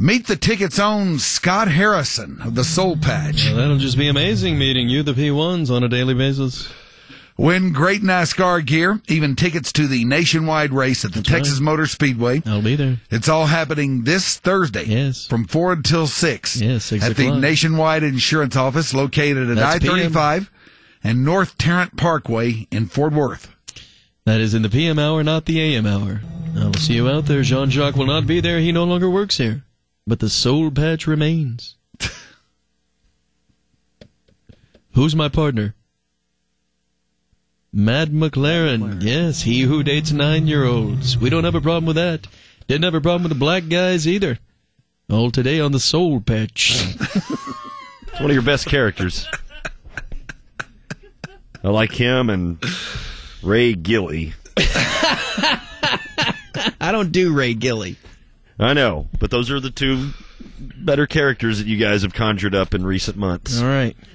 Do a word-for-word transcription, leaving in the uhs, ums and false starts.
Meet the ticket's own Scott Harrison of the Soul Patch. Well, that'll just be amazing meeting you, the P ones, on a daily basis. Win great NASCAR gear, even tickets to the nationwide race at the That's Texas right. Motor Speedway. I'll be there. It's all happening this Thursday. Yes. From four until six. Yes, six At the o'clock. Nationwide Insurance Office located at That's I thirty-five and North Tarrant Parkway in Fort Worth. That is in the P M hour, not the A M hour. I will see you out there. Jean-Jacques will not be there. He no longer works here. But the Soul Patch remains. Who's my partner? Mad McLaren. Yes, he who dates nine-year-olds. We don't have a problem with that. Didn't have a problem with the black guys either. All today on the Soul Patch. It's one of your best characters. I like him and Ray Gilly. I don't do Ray Gilly. I know, but those are the two better characters that you guys have conjured up in recent months. All right.